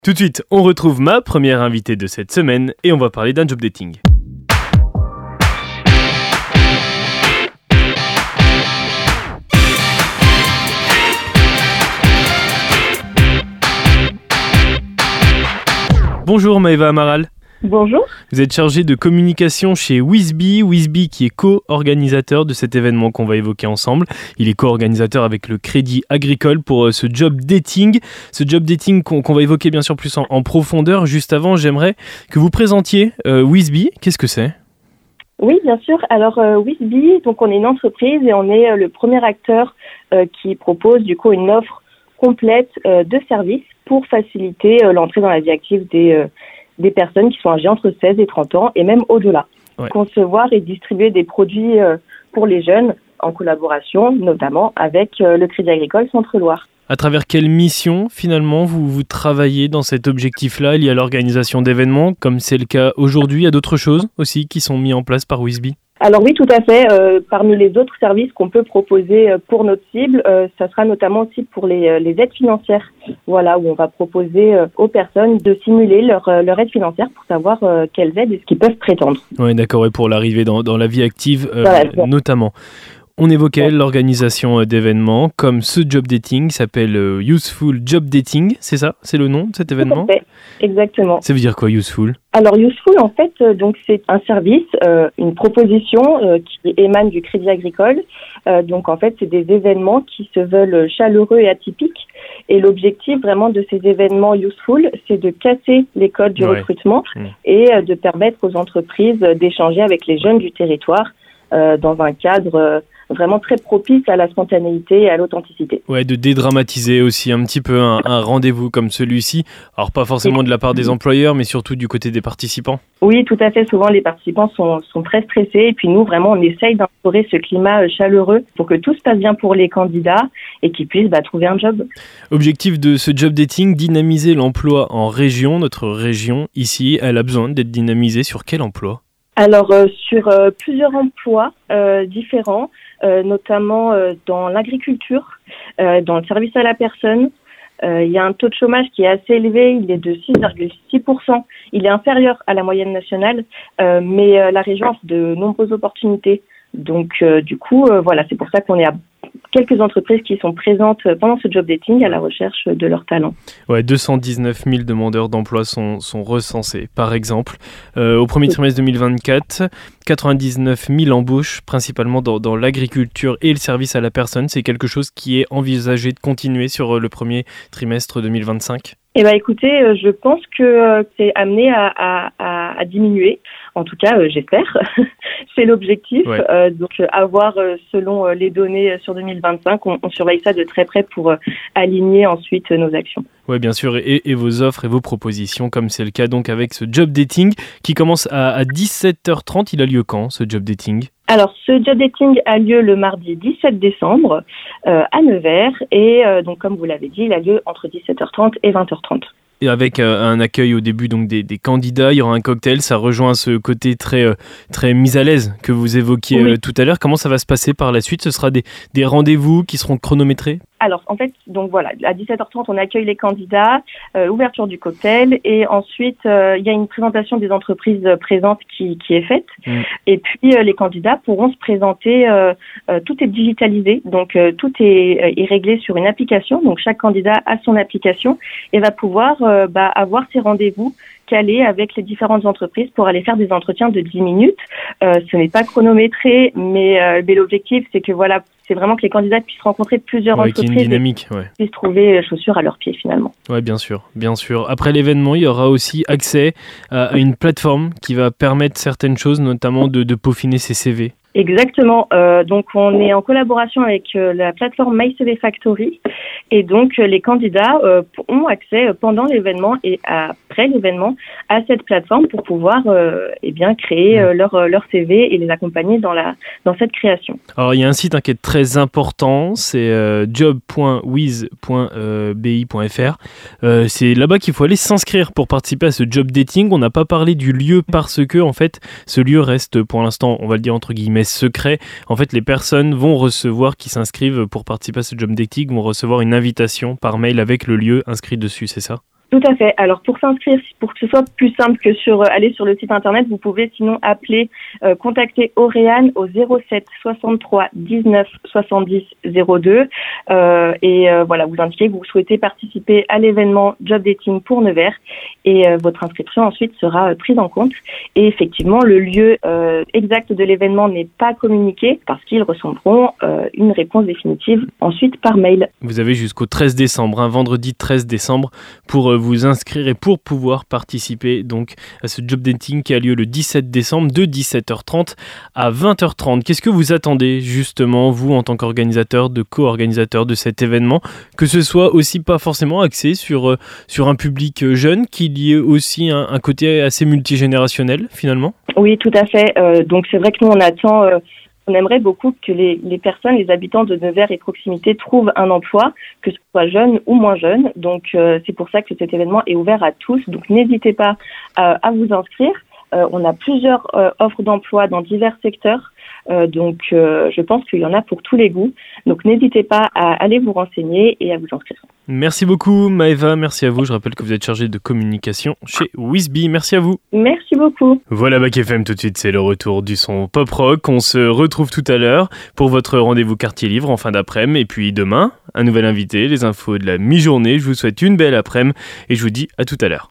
Tout de suite, on retrouve ma première invitée de cette semaine et on va parler d'un job dating. Bonjour Maëva Amaral. Bonjour. Vous êtes chargée de communication chez Wizbee qui est co-organisateur de cet événement qu'on va évoquer ensemble. Il est co-organisateur avec le Crédit Agricole pour ce job dating. Ce job dating qu'on va évoquer bien sûr plus en profondeur. Juste avant, j'aimerais que vous présentiez Wizbee. Qu'est-ce que c'est ? Oui, bien sûr. Alors Wizbee, donc on est une entreprise et on est le premier acteur qui propose du coup une offre complète de services pour faciliter l'entrée dans la vie active des personnes qui sont âgées entre 16 et 30 ans et même au-delà. Ouais. Concevoir et distribuer des produits pour les jeunes en collaboration notamment avec le Crédit Agricole Centre-Loire. À travers quelle mission finalement vous travaillez dans cet objectif-là ? Il y a l'organisation d'événements comme c'est le cas aujourd'hui. Il y a d'autres choses aussi qui sont mises en place par Wizbee ? Alors oui, tout à fait. Parmi les autres services qu'on peut proposer pour notre cible, ça sera notamment aussi pour les aides financières. Voilà, où on va proposer aux personnes de simuler leur aide financière pour savoir quelles aides est-ce qu'ils peuvent prétendre. Oui, d'accord, et pour l'arrivée dans la vie active Voilà. notamment. On évoquait l'organisation d'événements comme ce job dating qui s'appelle Useful Job Dating, c'est ça ? C'est le nom de cet événement ? Tout à fait, exactement. Ça veut dire quoi, Useful ? Alors Useful, en fait, donc c'est un service, une proposition qui émane du Crédit Agricole. Donc en fait, c'est des événements qui se veulent chaleureux et atypiques. Et l'objectif vraiment de ces événements Useful, c'est de casser les codes du recrutement et de permettre aux entreprises d'échanger avec les jeunes du territoire dans un cadre vraiment très propice à la spontanéité et à l'authenticité. Ouais, de dédramatiser aussi un petit peu un rendez-vous comme celui-ci. Alors pas forcément de la part des employeurs, mais surtout du côté des participants. Oui, tout à fait. Souvent, les participants sont très stressés. Et puis nous, vraiment, on essaye d'instaurer ce climat chaleureux pour que tout se passe bien pour les candidats et qu'ils puissent trouver un job. Objectif de ce job dating, dynamiser l'emploi en région. Notre région, ici, elle a besoin d'être dynamisée. Sur quel emploi ? Alors, sur plusieurs emplois différents, notamment dans l'agriculture, dans le service à la personne. Il y a un taux de chômage qui est assez élevé, il est de 6,6%. Il est inférieur à la moyenne nationale, mais la région offre de nombreuses opportunités. Donc, du coup, voilà, c'est pour ça qu'on est à quelques entreprises qui sont présentes pendant ce job dating à la recherche de leurs talents. Ouais, 219 000 demandeurs d'emploi sont recensés, par exemple. Au premier trimestre 2024, 99 000 embauches, principalement dans l'agriculture et le service à la personne. C'est quelque chose qui est envisagé de continuer sur le premier trimestre 2025 ? Eh ben, écoutez, je pense que c'est amené à diminuer. En tout cas, j'espère. C'est l'objectif. Ouais. Donc, avoir selon les données sur 2025, on surveille ça de très près pour aligner ensuite nos actions. Oui, bien sûr, et vos offres et vos propositions, comme c'est le cas donc avec ce job dating qui commence à 17h30. Il a lieu quand, ce job dating ? Alors, ce job dating a lieu le mardi 17 décembre à Nevers et donc, comme vous l'avez dit, il a lieu entre 17h30 et 20h30. Et avec un accueil au début donc des candidats, il y aura un cocktail, ça rejoint ce côté très mis à l'aise que vous évoquiez tout à l'heure. Comment ça va se passer par la suite ? Ce sera des rendez-vous qui seront chronométrés ? Alors, en fait, donc voilà, à 17h30, on accueille les candidats, ouverture du cocktail, et ensuite, il y a une présentation des entreprises présentes qui est faite. Et puis, les candidats pourront se présenter, tout est digitalisé, donc tout est réglé sur une application. Donc, chaque candidat a son application et va pouvoir avoir ses rendez-vous calés avec les différentes entreprises pour aller faire des entretiens de 10 minutes. Ce n'est pas chronométré, mais l'objectif, c'est que voilà, c'est vraiment que les candidats puissent rencontrer plusieurs entreprises une dynamique, et puissent trouver chaussures à leurs pieds finalement. Oui, bien sûr. Après l'événement, il y aura aussi accès à une plateforme qui va permettre certaines choses, notamment de peaufiner ses CV. Exactement. Donc, on est en collaboration avec la plateforme MyCV Factory et donc les candidats ont accès pendant l'événement et après l'événement à cette plateforme pour pouvoir créer leur CV et les accompagner dans cette création. Alors, il y a un site qui est très important, c'est job.wiz.bi.fr. C'est là-bas qu'il faut aller s'inscrire pour participer à ce job dating. On n'a pas parlé du lieu parce que en fait, ce lieu reste pour l'instant, on va le dire entre guillemets, secret. En fait, les personnes vont recevoir, qui s'inscrivent pour participer à ce job dating, vont recevoir une invitation par mail avec le lieu inscrit dessus, c'est ça ? Tout à fait. Alors pour s'inscrire, pour que ce soit plus simple que aller sur le site internet, vous pouvez sinon appeler, contacter Auréane au 07 63 19 70 02 voilà, vous indiquez que vous souhaitez participer à l'événement Job Dating pour Nevers et votre inscription ensuite sera prise en compte. Et effectivement, le lieu exact de l'événement n'est pas communiqué parce qu'ils recevront une réponse définitive ensuite par mail. Vous avez jusqu'au 13 décembre, vendredi 13 décembre, pour vous inscrire et pour pouvoir participer donc à ce job dating qui a lieu le 17 décembre de 17h30 à 20h30. Qu'est-ce que vous attendez justement, vous, en tant qu'organisateur, co-organisateur de cet événement, que ce soit aussi pas forcément axé sur un public jeune, qu'il y ait aussi un côté assez multigénérationnel finalement? Oui, tout à fait. Donc c'est vrai que nous on aimerait beaucoup que les personnes, les habitants de Nevers et proximité trouvent un emploi, que ce soit jeune ou moins jeune. Donc c'est pour ça que cet événement est ouvert à tous. Donc n'hésitez pas à vous inscrire. On a plusieurs offres d'emploi dans divers secteurs. Donc je pense qu'il y en a pour tous les goûts. Donc n'hésitez pas à aller vous renseigner et à vous inscrire. Merci beaucoup Maëva, merci à vous. Je rappelle que vous êtes chargée de communication chez Wisby. Merci à vous. Merci beaucoup. Voilà, Bac FM tout de suite, c'est le retour du son pop rock. On se retrouve tout à l'heure pour votre rendez-vous quartier livre en fin d'après-midi. Et puis demain, un nouvel invité, les infos de la mi-journée. Je vous souhaite une belle après-midi et je vous dis à tout à l'heure.